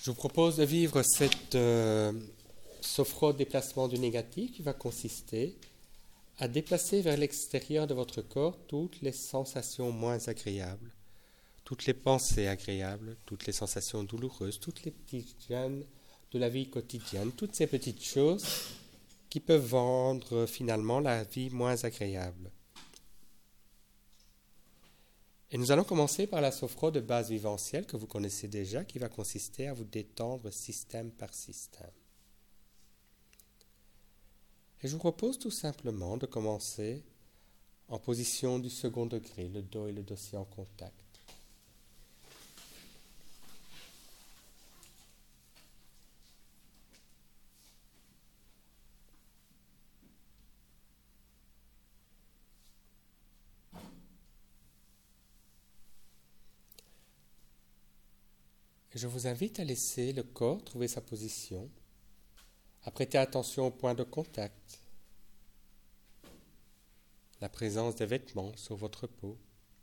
Je vous propose de vivre cette sophro-déplacement du négatif qui va consister à déplacer vers l'extérieur de votre corps toutes les sensations moins agréables, toutes les pensées agréables, toutes les sensations douloureuses, toutes les petites gênes de la vie quotidienne, toutes ces petites choses qui peuvent rendre finalement la vie moins agréable. Et nous allons commencer par la sophro de base vivencielle que vous connaissez déjà, qui va consister à vous détendre système par système. Et je vous propose tout simplement de commencer en position du second degré, le dos et le dossier en contact. Et je vous invite à laisser le corps trouver sa position, à prêter attention au point de contact, la présence des vêtements sur votre peau,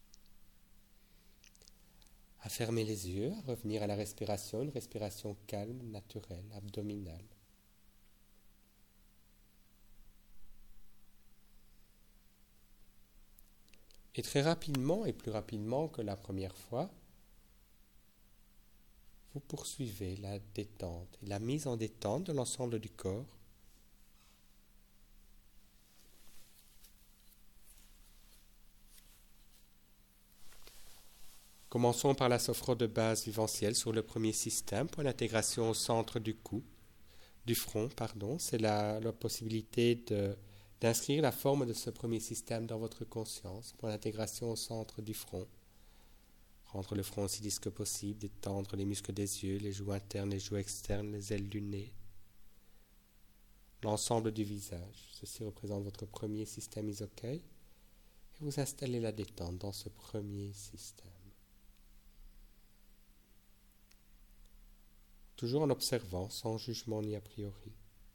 à fermer les yeux, à revenir à la respiration, une respiration calme, naturelle, abdominale. Et très rapidement, et plus rapidement que la première fois, vous poursuivez la détente et la mise en détente de l'ensemble du corps. Commençons par la sophro de base vivencielle sur le premier système, pour l'intégration au centre du front. C'est la possibilité d'inscrire la forme de ce premier système dans votre conscience, pour l'intégration au centre du front. Rendre le front aussi lisse que possible, détendre les muscles des yeux, les joues internes, les joues externes, les ailes du nez, l'ensemble du visage. Ceci représente votre premier système isokai. Et vous installez la détente dans ce premier système. Toujours en observant, sans jugement ni a priori.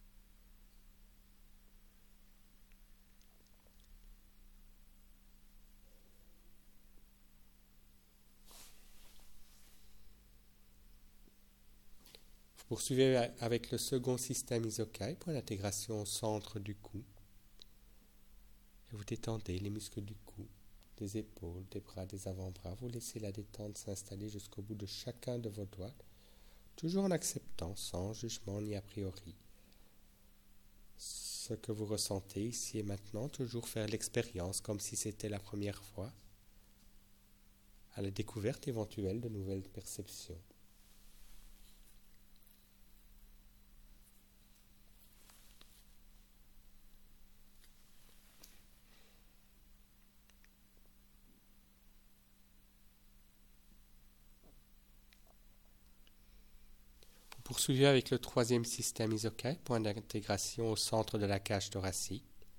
Vous poursuivez avec le second système isokai pour l'intégration au centre du cou. Et vous détendez les muscles du cou, des épaules, des bras, des avant-bras. Vous laissez la détente s'installer jusqu'au bout de chacun de vos doigts, toujours en acceptant, sans jugement ni a priori, ce que vous ressentez ici et maintenant. Toujours faire l'expérience comme si c'était la première fois, à la découverte éventuelle de nouvelles perceptions. Poursuivez avec le troisième système isokai, point d'intégration au centre de la cage thoracique.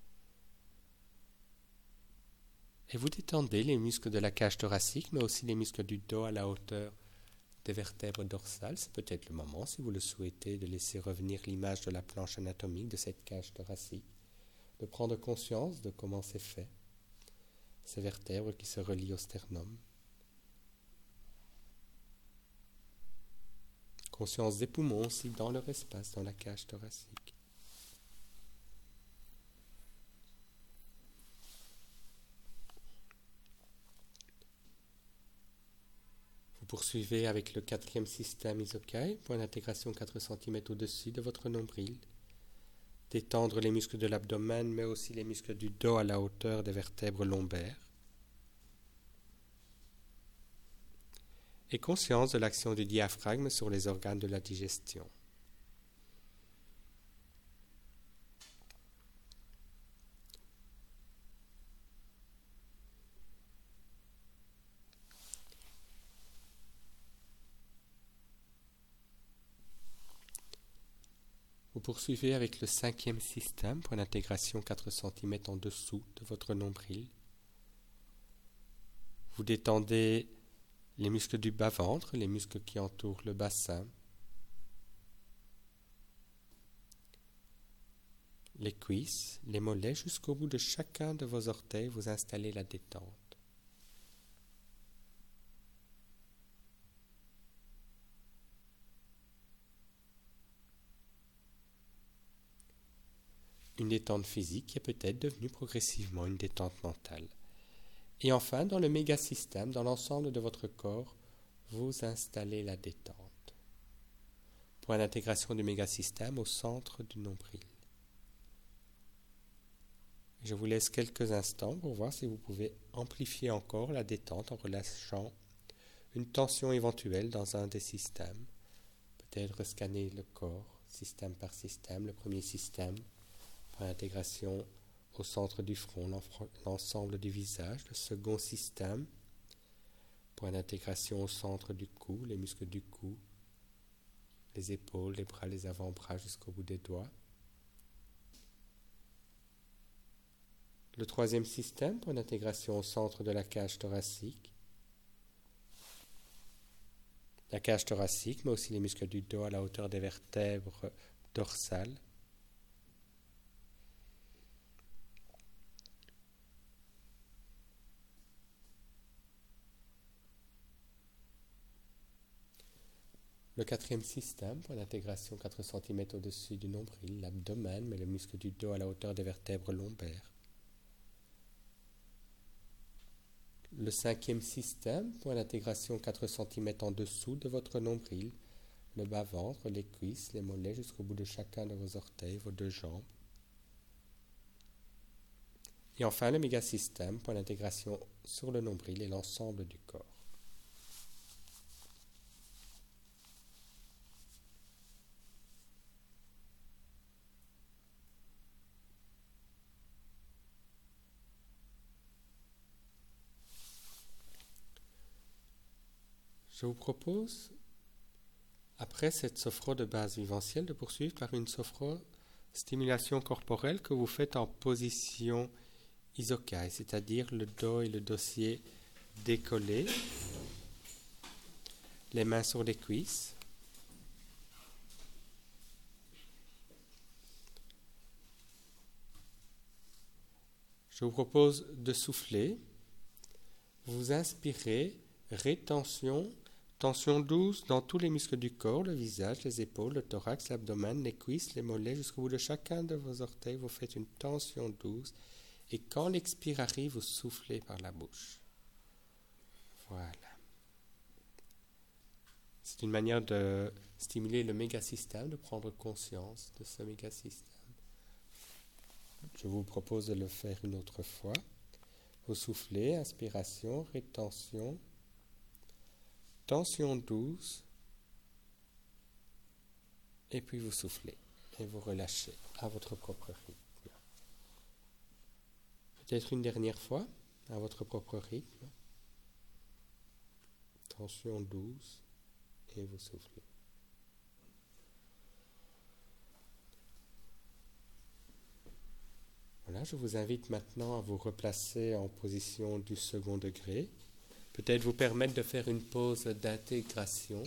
Et vous détendez les muscles de la cage thoracique, mais aussi les muscles du dos à la hauteur des vertèbres dorsales. C'est peut-être le moment, si vous le souhaitez, de laisser revenir l'image de la planche anatomique de cette cage thoracique, de prendre conscience de comment c'est fait, ces vertèbres qui se relient au sternum. Conscience des poumons aussi dans leur espace, dans la cage thoracique. Vous poursuivez avec le quatrième système isokai, point d'intégration 4 cm au-dessus de votre nombril. Détendre les muscles de l'abdomen, mais aussi les muscles du dos à la hauteur des vertèbres lombaires. Et conscience de l'action du diaphragme sur les organes de la digestion. Vous poursuivez avec le cinquième système, point d'intégration 4 cm en dessous de votre nombril. Vous détendez les muscles du bas-ventre, les muscles qui entourent le bassin, les cuisses, les mollets, jusqu'au bout de chacun de vos orteils, vous installez la détente. une détente physique qui est peut-être devenue progressivement une détente mentale. Et enfin, dans le mégasystème, dans l'ensemble de votre corps, vous installez la détente. Point d'intégration du mégasystème au centre du nombril. Je vous laisse quelques instants pour voir si vous pouvez amplifier encore la détente en relâchant une tension éventuelle dans un des systèmes. Peut-être scanner le corps, système par système. Le premier système, point d'intégration au centre du front, l'ensemble du visage. Le second système, point d'intégration au centre du cou, les muscles du cou, les épaules, les bras, les avant-bras jusqu'au bout des doigts. Le troisième système, point d'intégration au centre de la cage thoracique. La cage thoracique, mais aussi les muscles du dos à la hauteur des vertèbres dorsales. Le quatrième système, point d'intégration 4 cm au-dessus du nombril, l'abdomen, mais le muscle du dos à la hauteur des vertèbres lombaires. Le cinquième système, point d'intégration 4 cm en dessous de votre nombril, le bas-ventre, les cuisses, les mollets jusqu'au bout de chacun de vos orteils, vos deux jambes. Et enfin le mégasystème, point d'intégration sur le nombril et l'ensemble du corps. Je vous propose, après cette sophro de base vivencielle, de poursuivre par une sophro-stimulation corporelle que vous faites en position isokai, c'est-à-dire le dos et le dossier décollés, les mains sur les cuisses. Je vous propose de souffler. Vous inspirez, rétention, tension douce dans tous les muscles du corps, le visage, les épaules, le thorax, l'abdomen, les cuisses, les mollets, jusqu'au bout de chacun de vos orteils. Vous faites une tension douce. Et quand l'expire arrive, vous soufflez par la bouche. Voilà. C'est une manière de stimuler le mégasystème, de prendre conscience de ce mégasystème. Je vous propose de le faire une autre fois. Vous soufflez, inspiration, rétention, tension douce, et puis vous soufflez et vous relâchez à votre propre rythme. Peut-être une dernière fois, à votre propre rythme. Tension douce, et vous soufflez. Voilà, je vous invite maintenant à vous replacer en position du second degré. Peut-être vous permettre de faire une pause d'intégration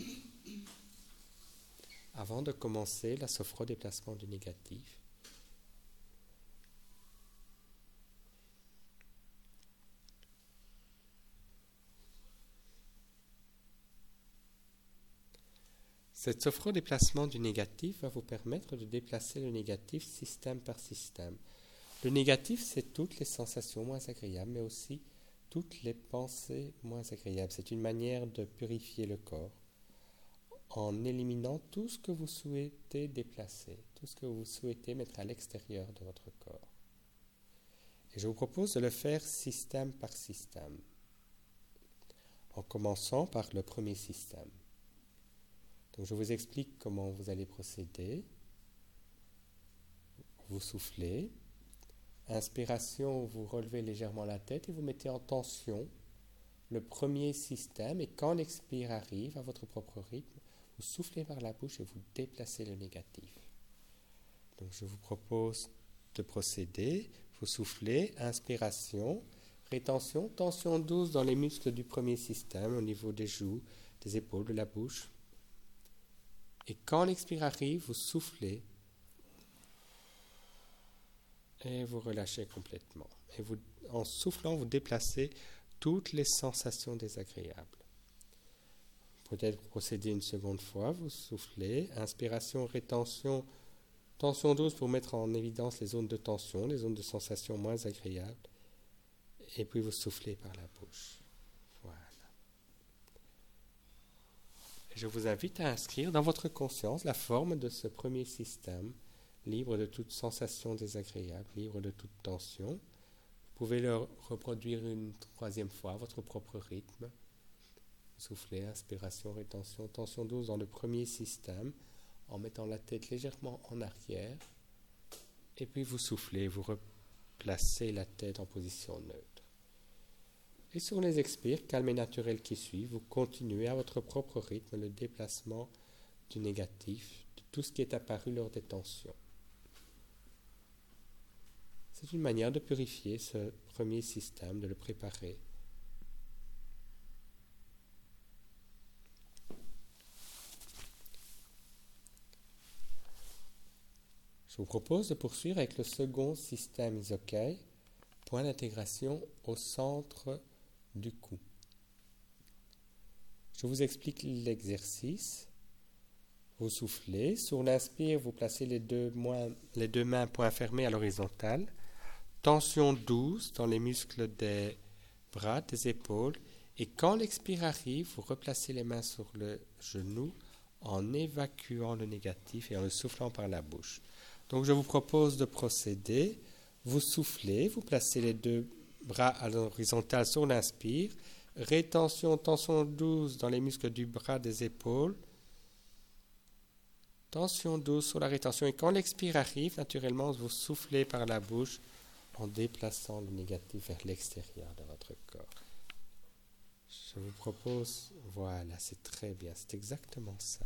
avant de commencer la sophro-déplacement du négatif. Cette sophro-déplacement du négatif va vous permettre de déplacer le négatif système par système. Le négatif, c'est toutes les sensations moins agréables, mais aussi toutes les pensées moins agréables. C'est une manière de purifier le corps en éliminant tout ce que vous souhaitez déplacer, tout ce que vous souhaitez mettre à l'extérieur de votre corps. Et je vous propose de le faire système par système, en commençant par le premier système. Donc je vous explique comment vous allez procéder. Vous soufflez. Inspiration, vous relevez légèrement la tête et vous mettez en tension le premier système. Et quand l'expire arrive à votre propre rythme, vous soufflez par la bouche et vous déplacez le négatif. Donc je vous propose de procéder. Vous soufflez, inspiration, rétention, tension douce dans les muscles du premier système au niveau des joues, des épaules, de la bouche. Et quand l'expire arrive, vous soufflez et vous relâchez complètement. Et vous, en soufflant, vous déplacez toutes les sensations désagréables. Peut-être procéder une seconde fois, vous soufflez, inspiration, rétention Tension 12 pour mettre en évidence les zones de tension, les zones de sensation moins agréables. Et puis vous soufflez par la bouche. Voilà. Je vous invite à inscrire dans votre conscience la forme de ce premier système, libre de toute sensation désagréable, libre de toute tension. Vous pouvez le reproduire une troisième fois à votre propre rythme. Soufflez, inspiration, rétention, tension 12 dans le premier système, en mettant la tête légèrement en arrière. Et puis vous soufflez, vous replacez la tête en position neutre. Et sur les expires calmes et naturels qui suivent, vous continuez à votre propre rythme le déplacement du négatif, de tout ce qui est apparu lors des tensions. C'est une manière de purifier ce premier système, de le préparer. Je vous propose de poursuivre avec le second système Isokai, point d'intégration au centre du cou. Je vous explique l'exercice. Vous soufflez. Sur l'inspire, vous placez les deux mains poings fermés à l'horizontale. Tension 12 dans les muscles des bras, des épaules. Et quand l'expire arrive, vous replacez les mains sur le genou en évacuant le négatif et en le soufflant par la bouche. Donc je vous propose de procéder. Vous soufflez, vous placez les deux bras à l'horizontale sur l'inspire. Rétention, tension 12 dans les muscles du bras, des épaules. Tension 12 sur la rétention. Et quand l'expire arrive, naturellement, vous soufflez par la bouche en déplaçant le négatif vers l'extérieur de votre corps. Je vous propose, voilà, c'est très bien, c'est exactement ça.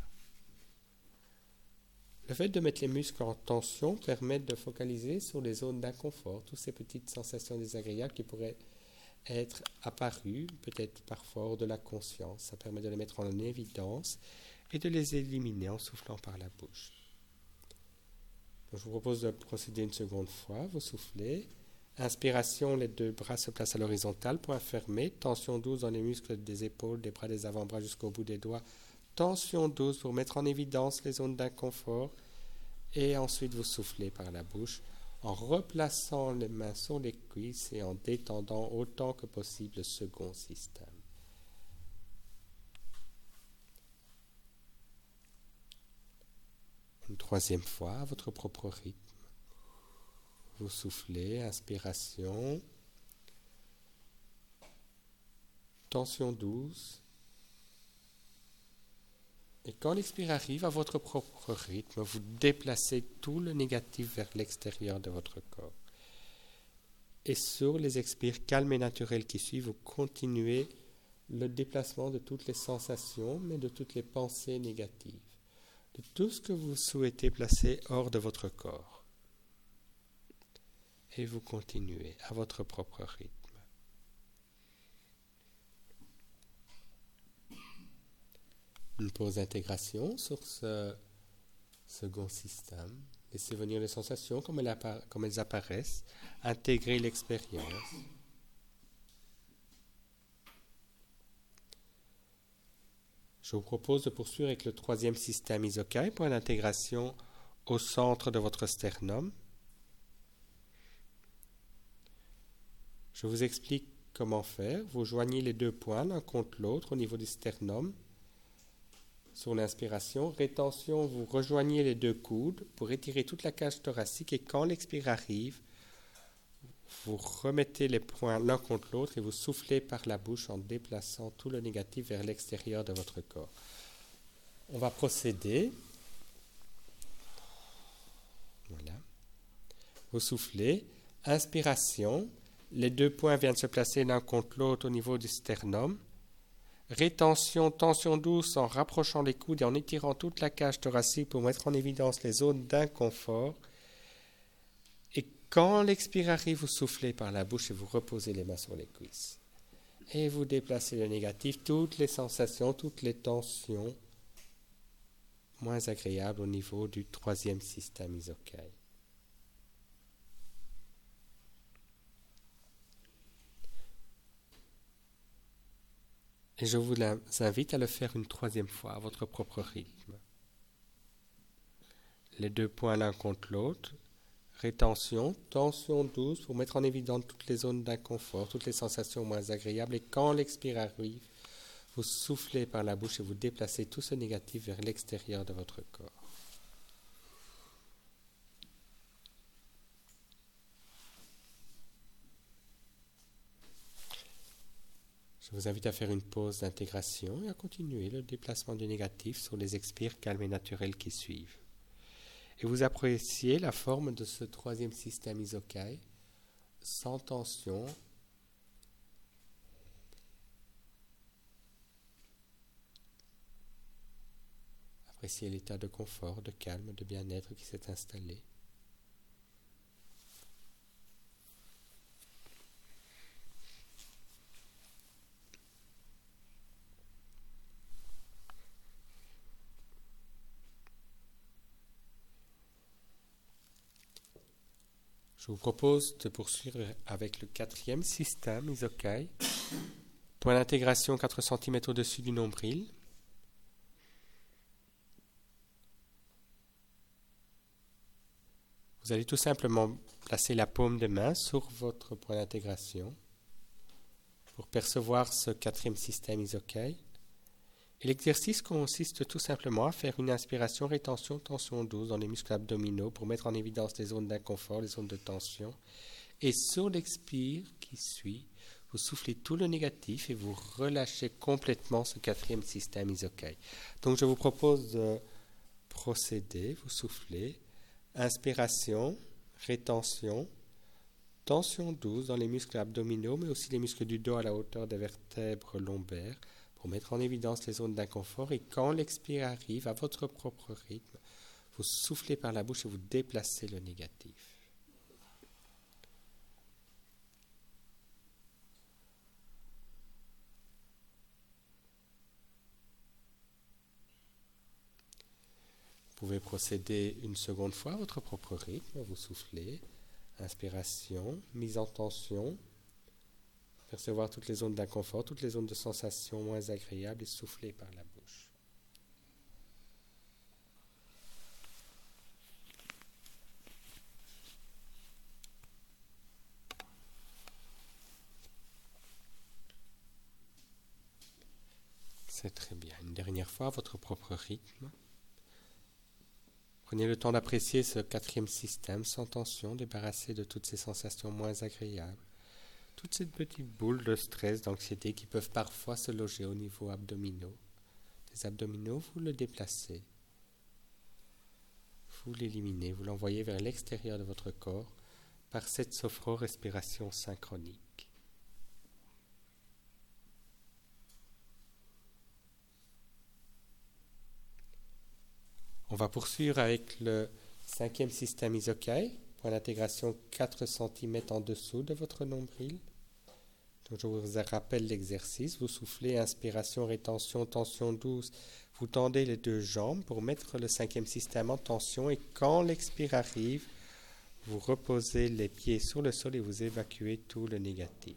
Le fait de mettre les muscles en tension permet de focaliser sur les zones d'inconfort, toutes ces petites sensations désagréables qui pourraient être apparues, peut-être parfois hors de la conscience. Ça permet de les mettre en évidence et de les éliminer en soufflant par la bouche. Donc, je vous propose de procéder une seconde fois. Vous soufflez. Inspiration, les deux bras se placent à l'horizontale, point fermé. Tension 12 dans les muscles des épaules, des bras, des avant-bras jusqu'au bout des doigts. Tension 12 pour mettre en évidence les zones d'inconfort. Et ensuite, vous soufflez par la bouche en replaçant les mains sur les cuisses et en détendant autant que possible le second système. Une troisième fois, à votre propre rythme. Vous soufflez, inspiration, tension 12. Et quand l'expire arrive, à votre propre rythme, vous déplacez tout le négatif vers l'extérieur de votre corps. Et sur les expires calmes et naturels qui suivent, vous continuez le déplacement de toutes les sensations, mais de toutes les pensées négatives, de tout ce que vous souhaitez placer hors de votre corps. Et vous continuez à votre propre rythme. Une pause d'intégration sur ce second système. Laissez venir les sensations comme elles apparaissent. Intégrez l'expérience. Je vous propose de poursuivre avec le troisième système Isokai, point d'intégration au centre de votre sternum. Je vous explique comment faire. Vous joignez les deux poings l'un contre l'autre au niveau du sternum. Sur l'inspiration, rétention, vous rejoignez les deux coudes pour étirer toute la cage thoracique et quand l'expire arrive, vous remettez les poings l'un contre l'autre et vous soufflez par la bouche en déplaçant tout le négatif vers l'extérieur de votre corps. On va procéder. Voilà. Vous soufflez. Inspiration. Les deux poings viennent se placer l'un contre l'autre au niveau du sternum. Rétention, tension douce en rapprochant les coudes et en étirant toute la cage thoracique pour mettre en évidence les zones d'inconfort. Et quand l'expire arrive, vous soufflez par la bouche et vous reposez les mains sur les cuisses. Et vous déplacez le négatif, toutes les sensations, toutes les tensions moins agréables au niveau du troisième système Isokai. Et je vous invite à le faire une troisième fois à votre propre rythme. les deux points l'un contre l'autre. Rétention, tension 12 pour mettre en évidence toutes les zones d'inconfort, toutes les sensations moins agréables. Et quand l'expire arrive, vous soufflez par la bouche et vous déplacez tout ce négatif vers l'extérieur de votre corps. Je vous invite à faire une pause d'intégration et à continuer le déplacement du négatif sur les expires calmes et naturels qui suivent. Et vous appréciez la forme de ce troisième système Isokai, sans tension. Appréciez l'état de confort, de calme, de bien-être qui s'est installé. Je vous propose de poursuivre avec le quatrième système Isokai. Point d'intégration 4 cm au-dessus du nombril. Vous allez tout simplement placer la paume de main sur votre point d'intégration pour percevoir ce quatrième système Isokai. Et l'exercice consiste tout simplement à faire une inspiration, rétention, tension 12 dans les muscles abdominaux pour mettre en évidence les zones d'inconfort, les zones de tension. Et sur l'expire qui suit, vous soufflez tout le négatif et vous relâchez complètement ce quatrième système Isokai. Donc je vous propose de procéder, vous soufflez, inspiration, rétention, tension 12 dans les muscles abdominaux, mais aussi les muscles du dos à la hauteur des vertèbres lombaires, pour mettre en évidence les zones d'inconfort. Et quand l'expire arrive, à votre propre rythme, vous soufflez par la bouche et vous déplacez le négatif. Vous pouvez procéder une seconde fois à votre propre rythme. Vous soufflez, inspiration, mise en tension, percevoir toutes les zones d'inconfort, toutes les zones de sensation moins agréables et souffler par la bouche. C'est très bien. Une dernière fois, à votre propre rythme. Prenez le temps d'apprécier ce quatrième système sans tension, débarrassé de toutes ces sensations moins agréables. Toutes ces petites boules de stress, d'anxiété qui peuvent parfois se loger au niveau abdominaux. Les abdominaux, vous le déplacez. Vous l'éliminez, vous l'envoyez vers l'extérieur de votre corps par cette sophro-respiration synchronique. On va poursuivre avec le cinquième système Isokai, point d'intégration 4 cm en dessous de votre nombril. Donc je vous rappelle l'exercice. Vous soufflez, inspiration, rétention, tension 12. Vous tendez les deux jambes pour mettre le cinquième système en tension. Et quand l'expire arrive, vous reposez les pieds sur le sol et vous évacuez tout le négatif.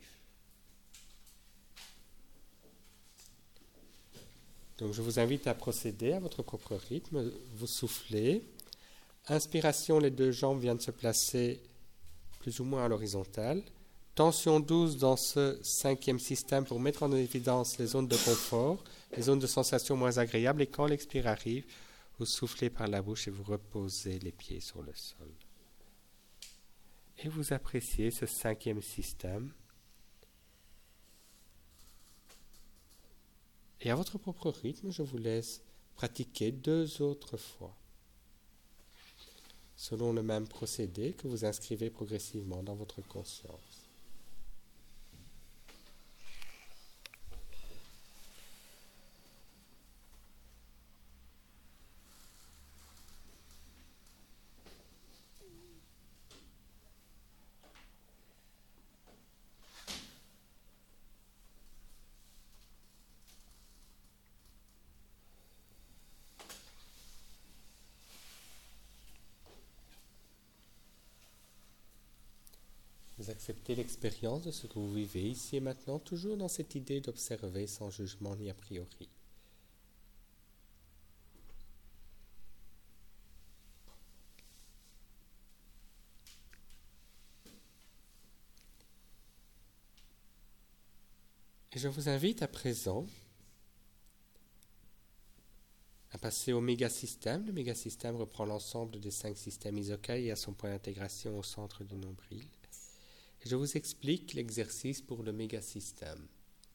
Donc je vous invite à procéder à votre propre rythme. Vous soufflez. Inspiration, les deux jambes viennent se placer plus ou moins à l'horizontale. Tension 12 dans ce cinquième système pour mettre en évidence les zones de confort, les zones de sensation moins agréables. Et quand l'expire arrive, vous soufflez par la bouche et vous reposez les pieds sur le sol. Et vous appréciez ce cinquième système. Et à votre propre rythme, je vous laisse pratiquer 2 autres fois, selon le même procédé que vous inscrivez progressivement dans votre conscience. Vous acceptez l'expérience de ce que vous vivez ici et maintenant, toujours dans cette idée d'observer sans jugement ni a priori. Et je vous invite à présent à passer au mégasystème. Le mégasystème reprend l'ensemble des 5 systèmes isokai et a son point d'intégration au centre du nombril. Et je vous explique l'exercice pour le mégasystème.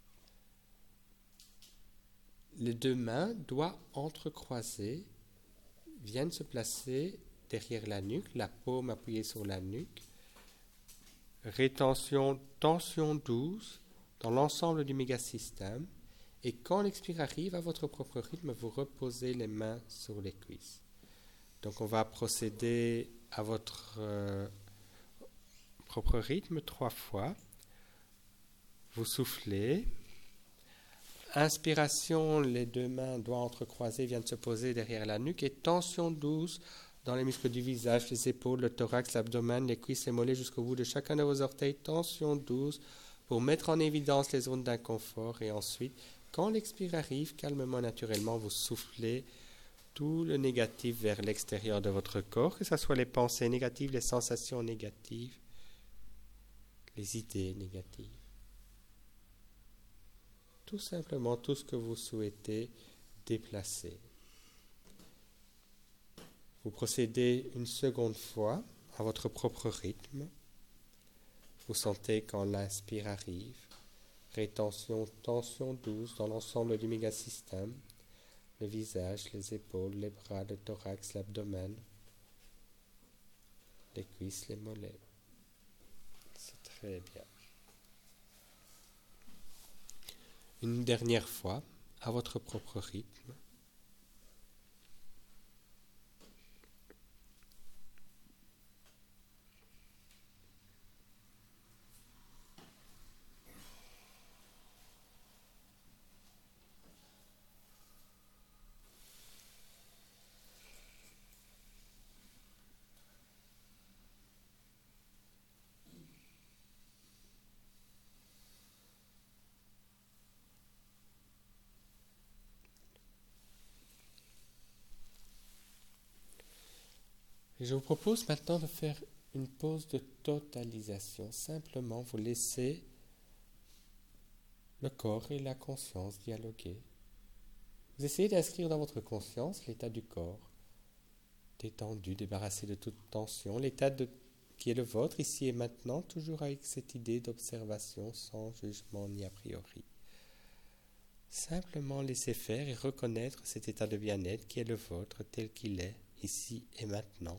Les 2 mains, doigts entrecroisés, viennent se placer derrière la nuque, la paume appuyée sur la nuque. Rétention, tension douce dans l'ensemble du mégasystème. Et quand l'expire arrive, à votre propre rythme, vous reposez les mains sur les cuisses. Donc on va procéder à votre propre rythme 3 fois. Vous soufflez. Inspiration, les 2 mains, doigts entrecroisés, viennent se poser derrière la nuque. Et tension douce dans les muscles du visage, les épaules, le thorax, l'abdomen, les cuisses, les mollets jusqu'au bout de chacun de vos orteils. Tension douce pour mettre en évidence les zones d'inconfort. Et ensuite, quand l'expire arrive, calmement, naturellement, vous soufflez tout le négatif vers l'extérieur de votre corps, que ce soit les pensées négatives, les sensations négatives, les idées négatives. Tout simplement tout ce que vous souhaitez déplacer. Vous procédez une seconde fois à votre propre rythme. Vous sentez quand l'inspire arrive, rétention, tension douce dans l'ensemble du mégasystème, le visage, les épaules, les bras, le thorax, l'abdomen, les cuisses, les mollets. C'est très bien. Une dernière fois, à votre propre rythme. Et je vous propose maintenant de faire une pause de totalisation. Simplement, vous laissez le corps et la conscience dialoguer. Vous essayez d'inscrire dans votre conscience l'état du corps, détendu, débarrassé de toute tension, l'état qui est le vôtre ici et maintenant, toujours avec cette idée d'observation sans jugement ni a priori. Simplement laisser faire et reconnaître cet état de bien-être qui est le vôtre tel qu'il est ici et maintenant.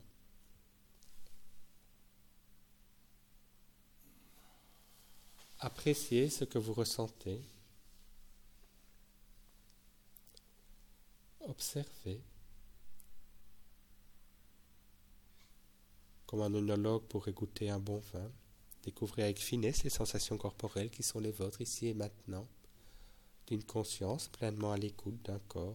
Appréciez ce que vous ressentez. Observez. Comme un œnologue pourrait goûter un bon vin, découvrez avec finesse les sensations corporelles qui sont les vôtres ici et maintenant, d'une conscience pleinement à l'écoute d'un corps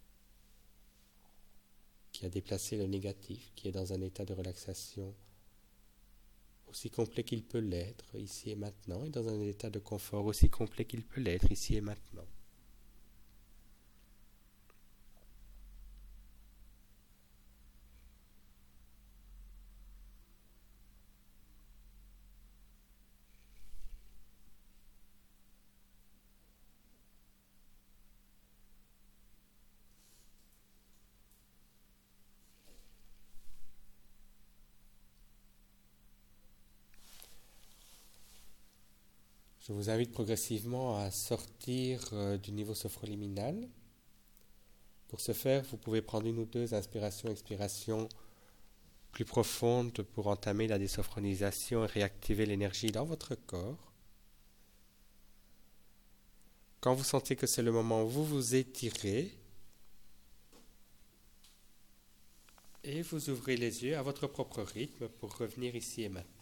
qui a déplacé le négatif, qui est dans un état de relaxation aussi complet qu'il peut l'être ici et maintenant, et dans un état de confort aussi complet qu'il peut l'être ici et maintenant. Je vous invite progressivement à sortir du niveau sophroliminal. Pour ce faire, vous pouvez prendre 1 ou 2 inspirations, expirations plus profondes pour entamer la désophronisation et réactiver l'énergie dans votre corps. Quand vous sentez que c'est le moment, vous vous étirez et vous ouvrez les yeux à votre propre rythme pour revenir ici et maintenant.